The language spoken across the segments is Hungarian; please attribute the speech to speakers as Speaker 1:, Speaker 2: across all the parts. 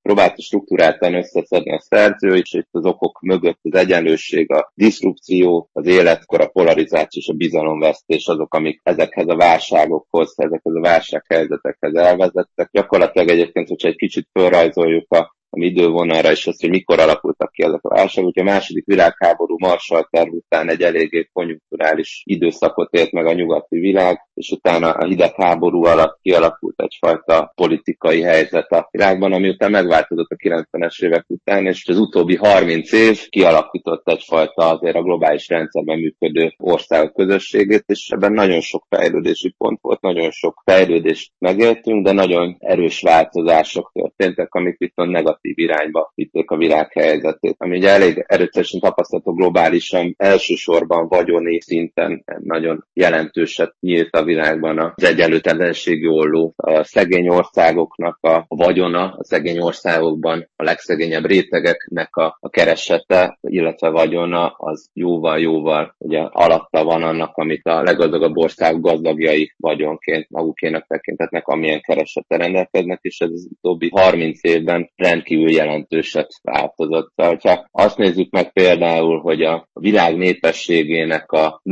Speaker 1: próbálta struktúráltan összeszedni a szerző, és itt az okok mögött az egyenlőség, a diszrupció, az életkor, a polarizáció és a bizalomvesztés azok, amik ezekhez a válságokhoz, ezekhez a válsághelyzetekhez elvezettek. Gyakorlatilag egyébként, hogyha egy kicsit felrajzoljuk a idővonalra, és azt, hogy mikor alakultak ki ezek a válságok. A második világháború Marshall-terv után egy eléggé konjunkturális időszakot élt meg a nyugati világ, és utána a hidegháború alatt kialakult egyfajta politikai helyzet a világban, ami után megváltozott a 90-es évek után, és az utóbbi 30 év kialakított egyfajta azért a globális rendszerben működő országok közösségét, és ebben nagyon sok fejlődési pont volt, nagyon sok fejlődést megéltünk, de nagyon erős változások történtek, amik viszont negatív irányba vitték a világ helyzetét, ami ugye elég erőteljesen tapasztalható globálisan, elsősorban vagyoni szinten nagyon jelentőset nyílt a világban az egyenlőtlenségi olló. A szegény országoknak a vagyona, a szegény országokban a legszegényebb rétegeknek a keresete, illetve vagyona az jóval ugye alatta van annak, amit a leggazdagabb ország gazdagjai vagyonként magukénak tekintetnek, amilyen keresete rendelkeznek, és ez az utóbbi 30 évben rendkívül jelentőset változott. Ha azt nézzük meg például, hogy a világ népességének a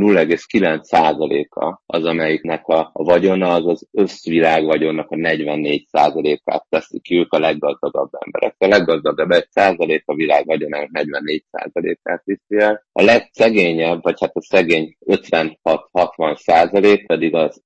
Speaker 1: 0,9%-a az, amelyiknek a vagyona, az összvilág vagyonnak a 44%-át teszik ki, ők a leggazdagabb emberek. A leggazdagabb 1% a világ vagyonának 44%-át viszi el. A legszegényebb, vagy hát a szegény 56-60% pedig az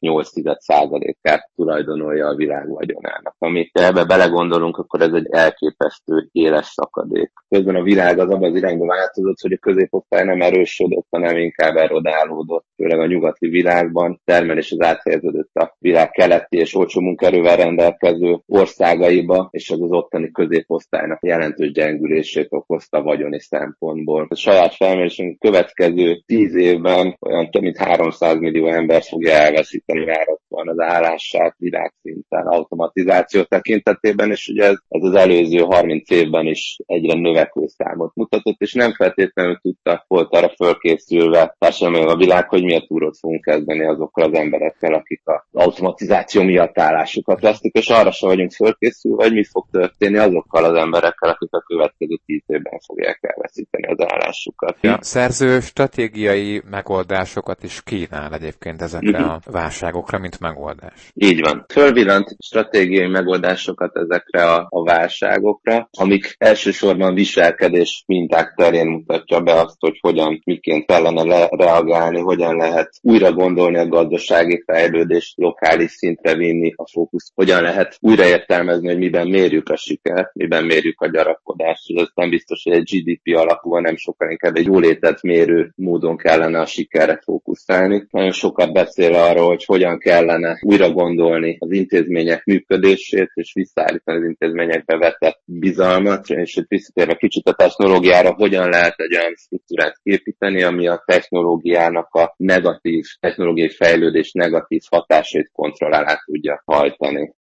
Speaker 1: 1,8%-át tulajdonolja a világ vagyonának. Ami ebbe belegondolunk, akkor ez egy elképesztő éles szakadék. Közben a világ az abban az irányba változott, hogy a középosztály nem erősödött, hanem inkább erodálódott, főleg a nyugati világban. Termelés az áthelyeződött a világ keleti és olcsó munkaerővel rendelkező országaiba, és az ottani középosztálynak jelentős gyengülését okozta vagyoni szempontból. A saját felmérésünk következő 10 évben olyan több mint 300 millió ember fogja elveszíteni várhatóan az állását világszinten automatizáció tekintetében, és ugye ez az előző 30 évben is egyre növekvő számot mutatott, és nem feltétlenül volt arra fölkészülve társadalmilag a világ, hogy milyen túrot fogunk kezdeni azokkal az emberekkel, akik az automatizáció miatt állásukat vesztik, és arra sem vagyunk fölkészülve, hogy mi fog történni azokkal az emberekkel, akik a következő 10 évben fogják elveszíteni az állásukat.
Speaker 2: A szerző stratégiai megoldásokat is kínál egyébként ezekre a válságokra, mint megoldás.
Speaker 1: Így van. Fölvillant stratégiai megoldásokat ezekre a válságokra, amik elsősorban viselkedés minták terén mutatja be azt, hogy hogyan, miként kellene reagálni, hogyan lehet újra gondolni a gazdasági fejlődést, lokális szintre vinni a fókuszt, hogyan lehet újraértelmezni, hogy miben mérjük a sikert, miben mérjük a gyarapkodást, és ez nem biztos, hogy egy GDP alapúan, nem sokkal inkább egy jólétet mérő módon kellene a sikerre fókuszálni. Nagyon sokat beszél arról, hogy hogyan kellene újra gondolni az intézmények működését, és visszaállítani az intézményekbe vetett bizalmat, és itt visszatérve kicsit a technológiára, hogyan lehet egy olyan struktúrát képíteni, ami a technológiának a technológiai fejlődés negatív hatásait kontrollálá tudja hajtani.